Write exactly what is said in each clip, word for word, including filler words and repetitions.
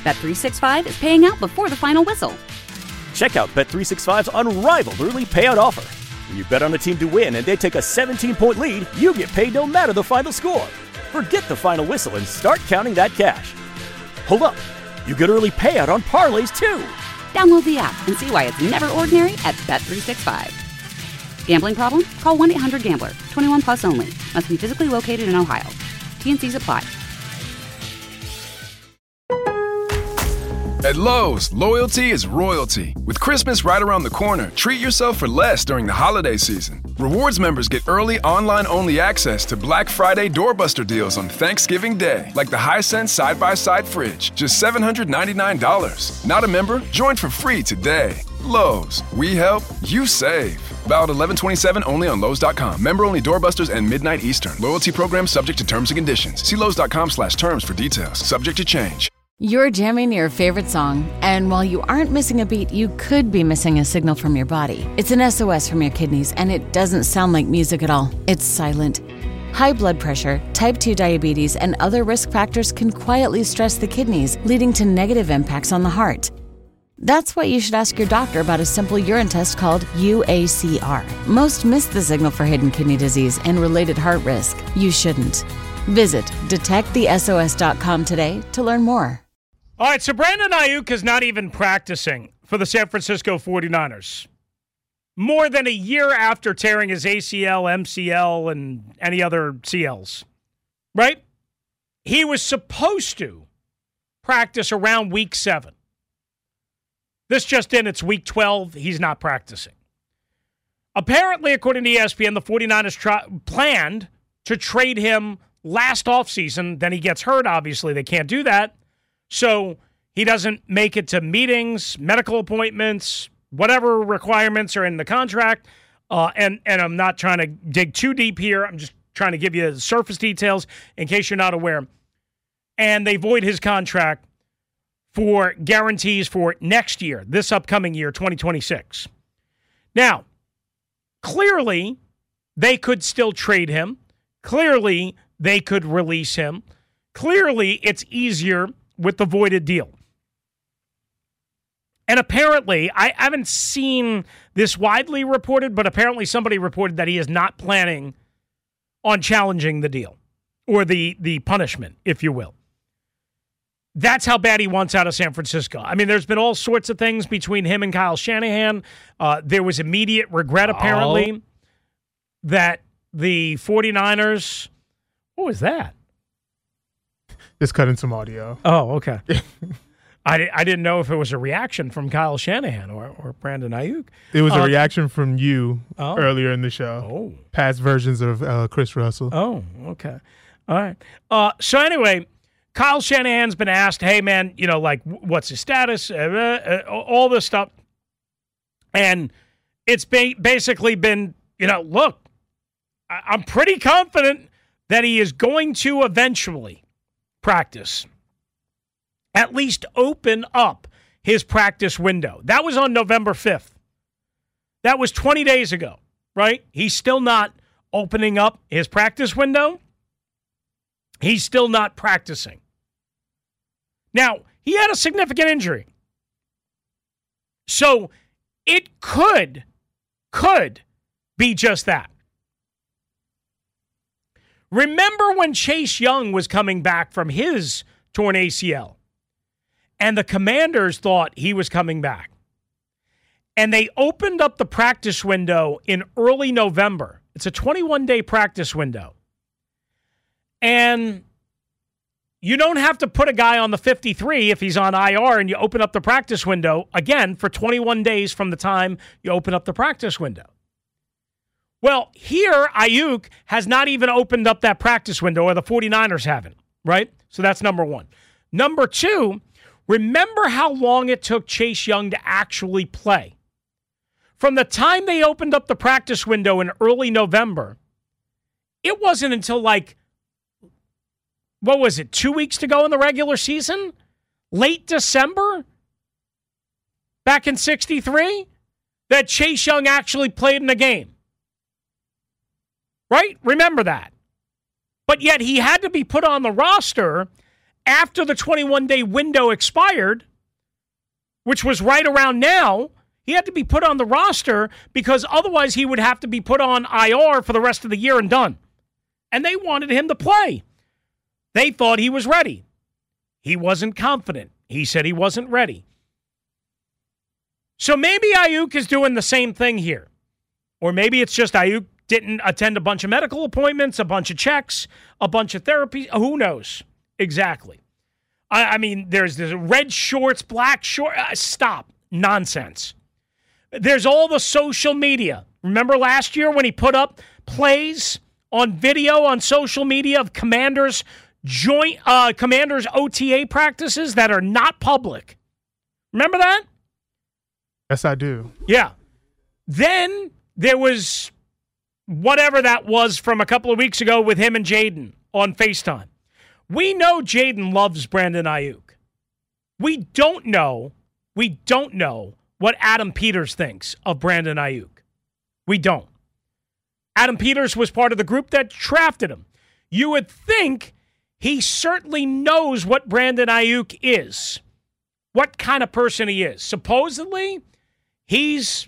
Bet three sixty-five is paying out before the final whistle. Check out Bet three sixty-five's unrivaled early payout offer. When you bet on a team to win and they take a seventeen-point lead, you get paid no matter the final score. Forget the final whistle and start counting that cash. Hold up. You get early payout on parlays, too. Download the app and see why it's never ordinary at Bet three sixty-five. Gambling problem? Call one eight hundred gambler. twenty-one plus only. Must be physically located in Ohio. T N Cs apply. At Lowe's, loyalty is royalty. With Christmas right around the corner, treat yourself for less during the holiday season. Rewards members get early online-only access to Black Friday doorbuster deals on Thanksgiving Day, like the Hisense side-by-side fridge, just seven hundred ninety-nine dollars. Not a member? Join for free today. Lowe's, we help, you save. Valid eleven twenty-seven only on Lowe's dot com. Member-only doorbusters and midnight Eastern. Loyalty program subject to terms and conditions. See Lowe's dot com slash terms for details. Subject to change. You're jamming your favorite song, and while you aren't missing a beat, you could be missing a signal from your body. It's an S O S from your kidneys, and it doesn't sound like music at all. It's silent. High blood pressure, type two diabetes, and other risk factors can quietly stress the kidneys, leading to negative impacts on the heart. That's why you should ask your doctor about a simple urine test called U A C R. Most miss the signal for hidden kidney disease and related heart risk. You shouldn't. Visit detect the S O S dot com today to learn more. All right, so Brandon Ayuk is not even practicing for the San Francisco forty-niners. More than a year after tearing his A C L, M C L, and any other C Ls, right? He was supposed to practice around week seven. This just in, it's week twelve. He's not practicing. Apparently, according to E S P N, the forty-niners tra- planned to trade him last offseason. Then he gets hurt, obviously. They can't do that. So he doesn't make it to meetings, medical appointments, whatever requirements are in the contract. Uh, and, and I'm not trying to dig too deep here. I'm just trying to give you surface details in case you're not aware. And they void his contract for guarantees for next year, this upcoming year, twenty twenty-six. Now, clearly, they could still trade him. Clearly, they could release him. Clearly, it's easier with the voided deal. And apparently, I haven't seen this widely reported, but apparently somebody reported that he is not planning on challenging the deal or the, the punishment, if you will. That's how bad he wants out of San Francisco. I mean, there's been all sorts of things between him and Kyle Shanahan. Uh, there was immediate regret, apparently, oh. that the forty-niners... What was that? Just cutting some audio. Oh, okay. I, di- I didn't know if it was a reaction from Kyle Shanahan or, or Brandon Ayuk. It was uh, a reaction from you oh. earlier in the show. Oh. Past versions of uh, Chris Russell. Oh, okay. All right. Uh, so anyway, Kyle Shanahan's been asked, hey, man, you know, like, what's his status? Uh, uh, all this stuff. And it's ba- basically been, you know, look, I- I'm pretty confident that he is going to eventually practice, at least open up his practice window. That was on November fifth. That was twenty days ago, right? He's still not opening up his practice window. He's still not practicing. Now, he had a significant injury. So it could, could be just that. Remember when Chase Young was coming back from his torn A C L and the Commanders thought he was coming back and they opened up the practice window in early November. It's a twenty-one day practice window. And you don't have to put a guy on the fifty-three if he's on I R and you open up the practice window again for twenty-one days from the time you open up the practice window. Well, here, Ayuk has not even opened up that practice window, or the forty-niners haven't, right? So that's number one. Number two, remember how long it took Chase Young to actually play. From the time they opened up the practice window in early November, it wasn't until like, what was it, two weeks to go in the regular season? Late December? Back in sixty-three? That Chase Young actually played in a game. Right? Remember that. But yet he had to be put on the roster after the twenty-one day window expired, which was right around now, he had to be put on the roster because otherwise he would have to be put on I R for the rest of the year and done. And they wanted him to play. They thought he was ready. He wasn't confident. He said he wasn't ready. So maybe Ayuk is doing the same thing here. Or maybe it's just Ayuk didn't attend a bunch of medical appointments, a bunch of checks, a bunch of therapy. Who knows? Exactly. I, I mean, there's, there's red shorts, black shorts. Uh, stop. Nonsense. There's all the social media. Remember last year when he put up plays on video on social media of Commanders joint uh, Commanders O T A practices that are not public? Remember that? Yes, I do. Yeah. Then there was whatever that was from a couple of weeks ago with him and Jaden on FaceTime. We know Jaden loves Brandon Ayuk. We don't know, we don't know what Adam Peters thinks of Brandon Ayuk. We don't. Adam Peters was part of the group that drafted him. You would think he certainly knows what Brandon Ayuk is, what kind of person he is. Supposedly, he's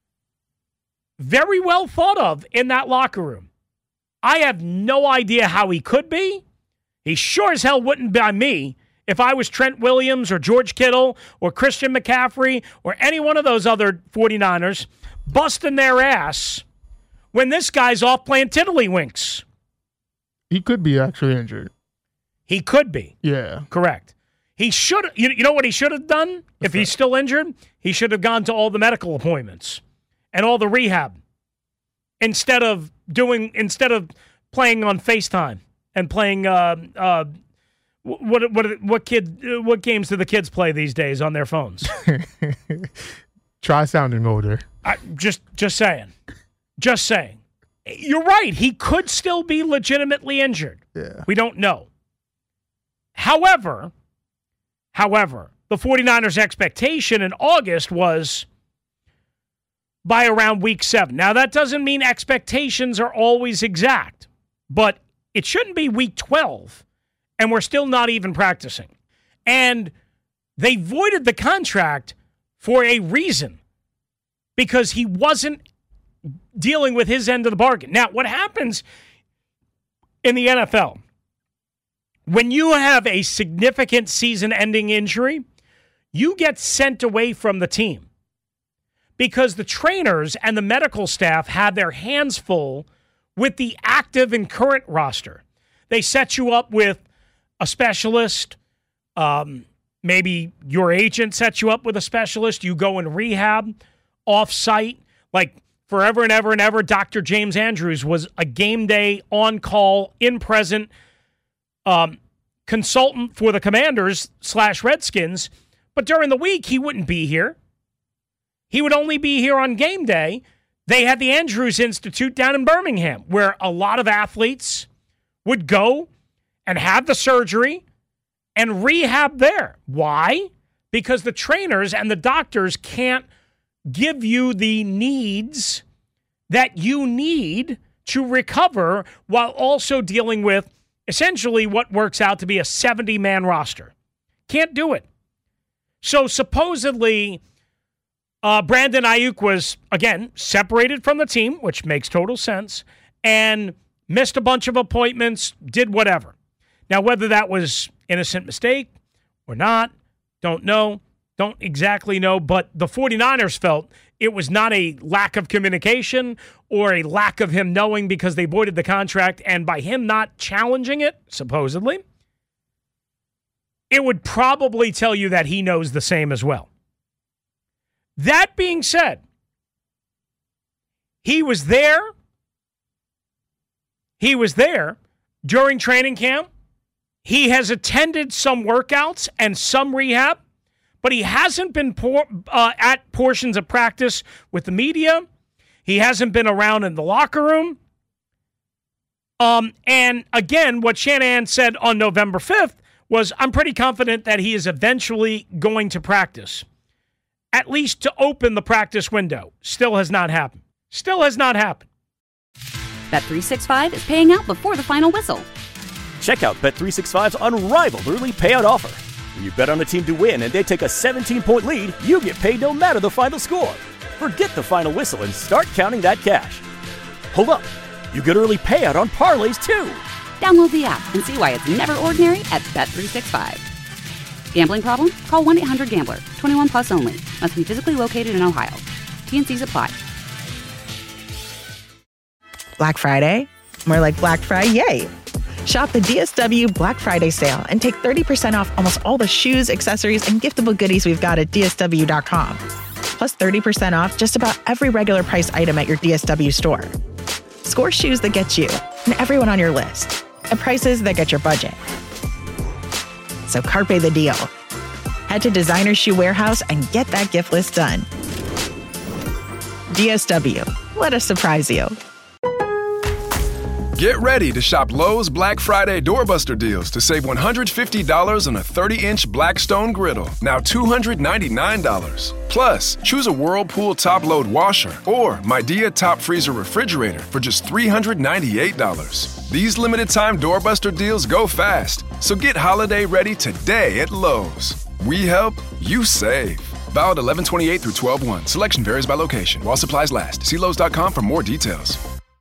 very well thought of in that locker room. I have no idea how he could be. He sure as hell wouldn't be me if I was Trent Williams or George Kittle or Christian McCaffrey or any one of those other 49ers busting their ass when this guy's off playing tiddlywinks. He could be actually injured. He could be. Yeah. Correct. He should. You, you know what he should have done What's if that? He's still injured? He should have gone to all the medical appointments and all the rehab instead of doing instead of playing on FaceTime and playing. Uh, uh, what what what kid? What games do the kids play these days on their phones? Try sounding older. I, just just saying. Just saying. You're right. He could still be legitimately injured. Yeah. We don't know. However, however, the 49ers' expectation in August was by around week seven. Now, that doesn't mean expectations are always exact, but it shouldn't be week twelve, and we're still not even practicing. And they voided the contract for a reason, because he wasn't dealing with his end of the bargain. Now, what happens in the N F L, when you have a significant season-ending injury, you get sent away from the team because the trainers and the medical staff have their hands full with the active and current roster. They set you up with a specialist. Um, maybe your agent sets you up with a specialist. You go in rehab off-site. Like forever and ever and ever, Doctor James Andrews was a game day, on-call, in-present um, consultant for the Commanders slash Redskins. But during the week, he wouldn't be here. He would only be here on game day. They had the Andrews Institute down in Birmingham, where a lot of athletes would go and have the surgery and rehab there. Why? Because the trainers and the doctors can't give you the needs that you need to recover while also dealing with essentially what works out to be a seventy-man roster. Can't do it. So supposedly, uh, Brandon Ayuk was, again, separated from the team, which makes total sense, and missed a bunch of appointments, did whatever. Now, whether that was innocent mistake or not, don't know. Don't exactly know, but the 49ers felt it was not a lack of communication or a lack of him knowing because they voided the contract, and by him not challenging it, supposedly, it would probably tell you that he knows the same as well. That being said, he was there. He was there during training camp. He has attended some workouts and some rehab, but he hasn't been por- uh, at portions of practice with the media. He hasn't been around in the locker room. Um, and again, what Shanahan said on November fifth was, I'm pretty confident that he is eventually going to practice, at least to open the practice window. Still has not happened. Still has not happened. Bet three sixty-five is paying out before the final whistle. Check out Bet three sixty-five's unrivaled early payout offer. When you bet on a team to win and they take a seventeen-point lead, you get paid no matter the final score. Forget the final whistle and start counting that cash. Hold up. You get early payout on parlays, too. Download the app and see why it's never ordinary at Bet three sixty-five. Gambling problem? Call one eight hundred gambler. twenty-one plus only. Must be physically located in Ohio. T N Cs apply. Black Friday? More like Black Friday. Shop the D S W Black Friday sale and take thirty percent off almost all the shoes, accessories, and giftable goodies we've got at D S W dot com. Plus thirty percent off just about every regular price item at your D S W store. Score shoes that get you and everyone on your list at prices that get your budget. So carpe the deal. Head to Designer Shoe Warehouse and get that gift list done. D S W. Let us surprise you. Get ready to shop Lowe's Black Friday Doorbuster deals to save one hundred fifty dollars on a thirty-inch Blackstone griddle, now two hundred ninety-nine dollars. Plus, choose a Whirlpool top-load washer or Midea top freezer refrigerator for just three hundred ninety-eight dollars. These limited-time Doorbuster deals go fast, so get holiday ready today at Lowe's. We help, you save. Valid eleven twenty-eight through twelve one. Selection varies by location. While supplies last. See Lowe's dot com for more details.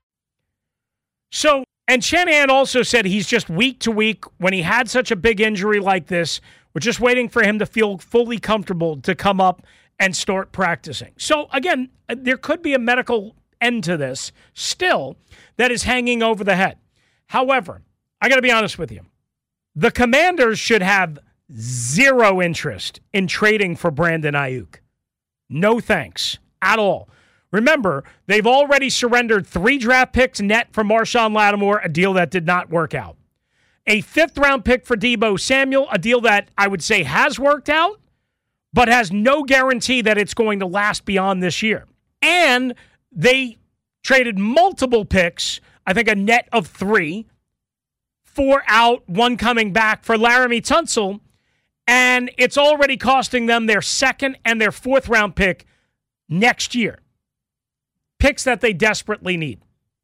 So, and Shanahan also said he's just week to week. When he had such a big injury like this, we're just waiting for him to feel fully comfortable to come up and start practicing. So, again, there could be a medical end to this still that is hanging over the head. However, I got to be honest with you. The Commanders should have zero interest in trading for Brandon Ayuk. No thanks at all. Remember, they've already surrendered three draft picks net for Marshawn Lattimore, a deal that did not work out. A fifth-round pick for Deebo Samuel, a deal that I would say has worked out, but has no guarantee that it's going to last beyond this year. And they traded multiple picks, I think a net of three, four out, one coming back for Laramie Tunsil, and it's already costing them their second and their fourth-round pick next year. Picks that they desperately need.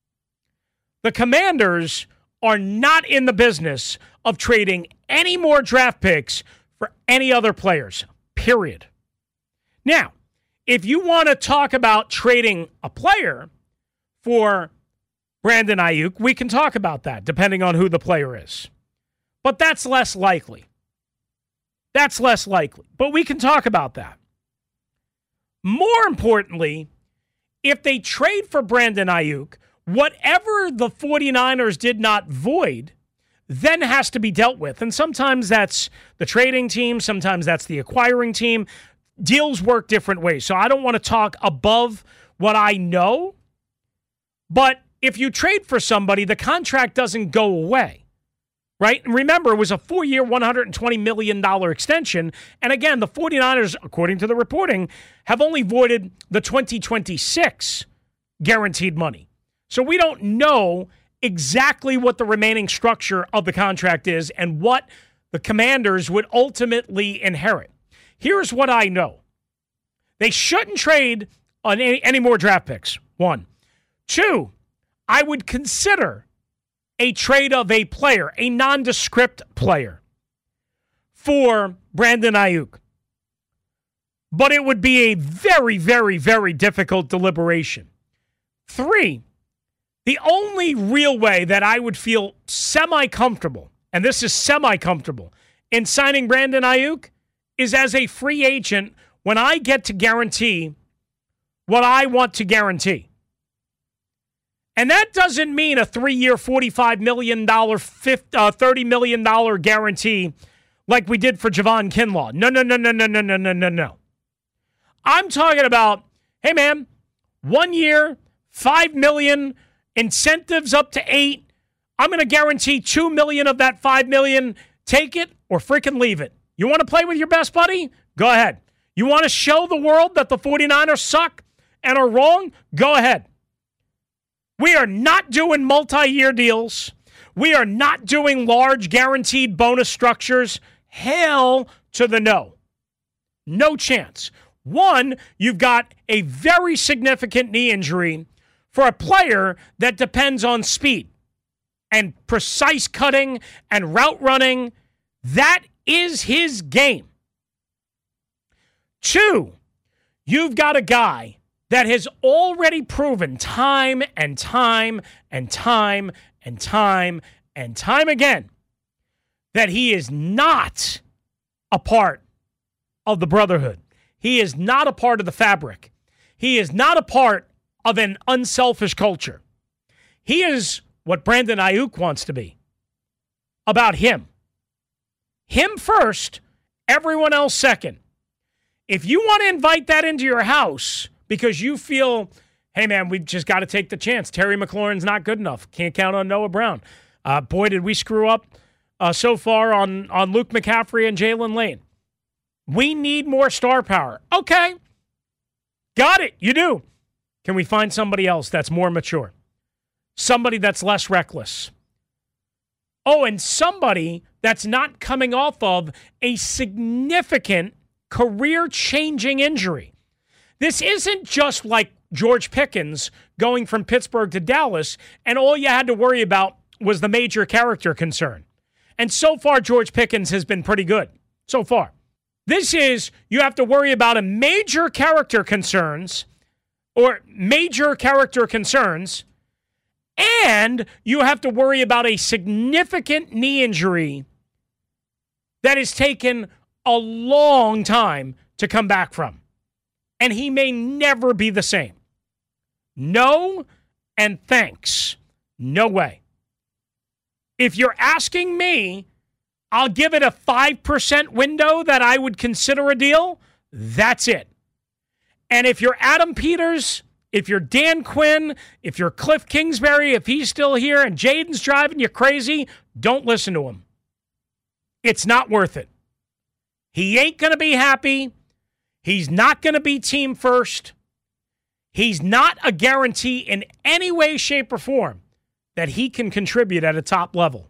The Commanders are not in the business of trading any more draft picks for any other players, period. Now, if you want to talk about trading a player for Brandon Ayuk, we can talk about that, depending on who the player is. But that's less likely. That's less likely. But we can talk about that. More importantly, if they trade for Brandon Ayuk, whatever the 49ers did not void then has to be dealt with. And sometimes that's the trading team. Sometimes that's the acquiring team. Deals work different ways. So I don't want to talk above what I know. But if you trade for somebody, the contract doesn't go away. Right? And remember, it was a four-year, one hundred twenty million dollars extension. And again, the 49ers, according to the reporting, have only voided the twenty twenty-six guaranteed money. So we don't know exactly what the remaining structure of the contract is and what the Commanders would ultimately inherit. Here's what I know. They shouldn't trade on any, any more draft picks, one. Two, I would consider a trade of a player, a nondescript player, for Brandon Ayuk. But it would be a very, very, very difficult deliberation. Three, the only real way that I would feel semi-comfortable, and this is semi-comfortable, in signing Brandon Ayuk is as a free agent when I get to guarantee what I want to guarantee. And that doesn't mean a three-year, forty-five million dollars, thirty million dollars guarantee like we did for Javon Kinlaw. No, no, no, no, no, no, no, no, no, no. I'm talking about, hey, man, one year, five million dollars, incentives up to eight. I'm going to guarantee two million dollars of that five million dollars. Take it or freaking leave it. You want to play with your best buddy? Go ahead. You want to show the world that the 49ers suck and are wrong? Go ahead. We are not doing multi-year deals. We are not doing large guaranteed bonus structures. Hell to the no. No chance. One, you've got a very significant knee injury for a player that depends on speed. and precise cutting and route running. That is his game. Two, you've got a guy that has already proven time and time and time and time and time again that he is not a part of the brotherhood. He is not a part of the fabric. He is not a part of an unselfish culture. He is what Brandon Ayuk wants to be. About him. Him first, everyone else second. If you want to invite that into your house because you feel, hey, man, we've just got to take the chance. Terry McLaurin's not good enough. Can't count on Noah Brown. Uh, boy, did we screw up uh, so far on, on Luke McCaffrey and Jalen Lane. We need more star power. Okay. Got it. You do. Can we find somebody else that's more mature? Somebody that's less reckless. Oh, and somebody that's not coming off of a significant career-changing injury. This isn't just like George Pickens going from Pittsburgh to Dallas, and all you had to worry about was the major character concern. And so far, George Pickens has been pretty good. So far. This is, you have to worry about a major character concerns, or major character concerns, and you have to worry about a significant knee injury that has taken a long time to come back from. And he may never be the same. No and thanks. No way. If you're asking me, I'll give it a five percent window that I would consider a deal. That's it. And if you're Adam Peters, if you're Dan Quinn, if you're Cliff Kingsbury, if he's still here and Jaden's driving you crazy, don't listen to him. It's not worth it. He ain't going to be happy. He's not going to be team first. He's not a guarantee in any way, shape, or form that he can contribute at a top level.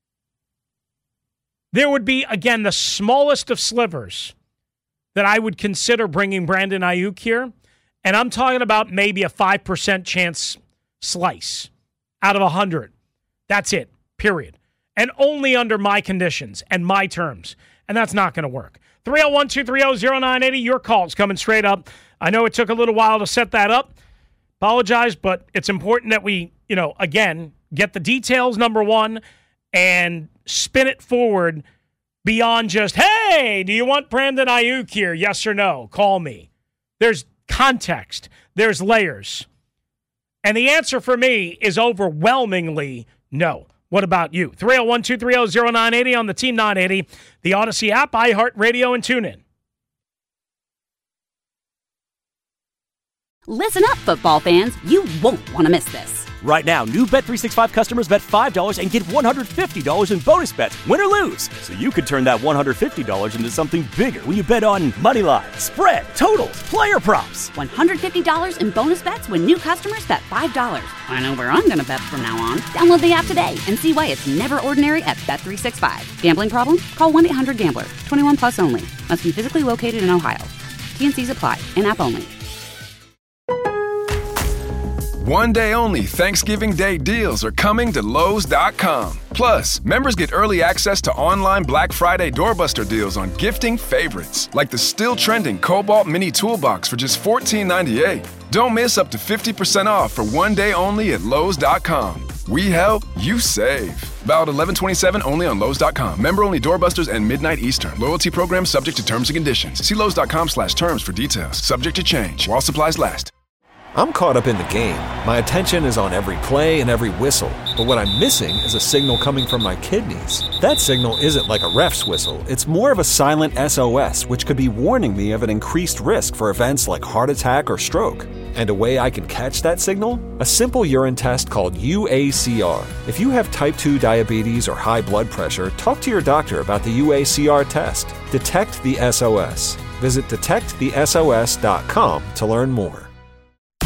There would be, again, the smallest of slivers that I would consider bringing Brandon Ayuk here. And I'm talking about maybe a five percent chance slice out of one hundred. That's it, period. And only under my conditions and my terms. And that's not going to work. three oh one, two three oh, oh nine eight oh, your call's coming straight up. I know it took a little while to set that up. Apologize, but it's important that we, you know, again, get the details, number one, and spin it forward beyond just, hey, do you want Brandon Ayuk here? Yes or no? Call me. There's context. There's layers. And the answer for me is overwhelmingly no. What about you? three oh one, two three oh, oh nine eight oh on the Team nine eighty, the Odyssey app, iHeartRadio, and TuneIn. Listen up, football fans. You won't want to miss this. Right now, new Bet three sixty-five customers bet five dollars and get one hundred fifty dollars in bonus bets, win or lose. So you could turn that one hundred fifty dollars into something bigger when you bet on money line, spread, totals, player props. one hundred fifty dollars in bonus bets when new customers bet five dollars. I know where I'm going to bet from now on. Download the app today and see why it's never ordinary at Bet three sixty-five. Gambling problem? Call one eight hundred gambler. twenty-one plus only. Must be physically located in Ohio. T N Cs apply. In-app only. One day only Thanksgiving Day deals are coming to Lowe's dot com. Plus, members get early access to online Black Friday doorbuster deals on gifting favorites, like the still trending Cobalt Mini Toolbox for just fourteen ninety-eight. Don't miss up to fifty percent off for one day only at Lowe's dot com. We help, you save. Valid eleven twenty-seven only on Lowe's dot com. Member only doorbusters and midnight Eastern. Loyalty program subject to terms and conditions. See Lowe's dot com slash terms for details. Subject to change while supplies last. I'm caught up in the game. My attention is on every play and every whistle. But what I'm missing is a signal coming from my kidneys. That signal isn't like a ref's whistle. It's more of a silent S O S, which could be warning me of an increased risk for events like heart attack or stroke. And a way I can catch that signal? A simple urine test called U A C R. If you have type two diabetes or high blood pressure, talk to your doctor about the U A C R test. Detect the S O S. Visit detect the S O S dot com to learn more.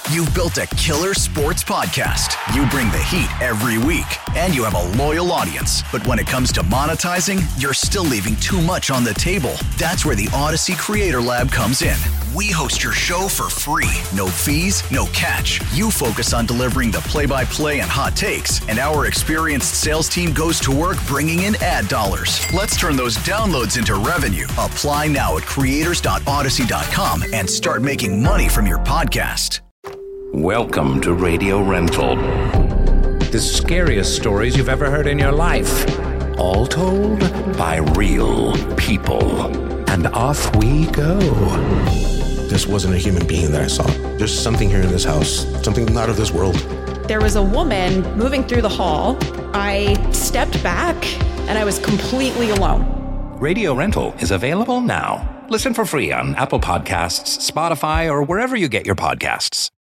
You've built a killer sports podcast. You bring the heat every week, and you have a loyal audience. But when it comes to monetizing, you're still leaving too much on the table. That's where the Odyssey Creator Lab comes in. We host your show for free. No fees, no catch. You focus on delivering the play-by-play and hot takes, and our experienced sales team goes to work bringing in ad dollars. Let's turn those downloads into revenue. Apply now at creators dot odyssey dot com and start making money from your podcast. Welcome to Radio Rental. The scariest stories you've ever heard in your life. All told by real people. And off we go. This wasn't a human being that I saw. There's something here in this house, something not of this world. There was a woman moving through the hall. I stepped back and I was completely alone. Radio Rental is available now. Listen for free on Apple Podcasts, Spotify, or wherever you get your podcasts.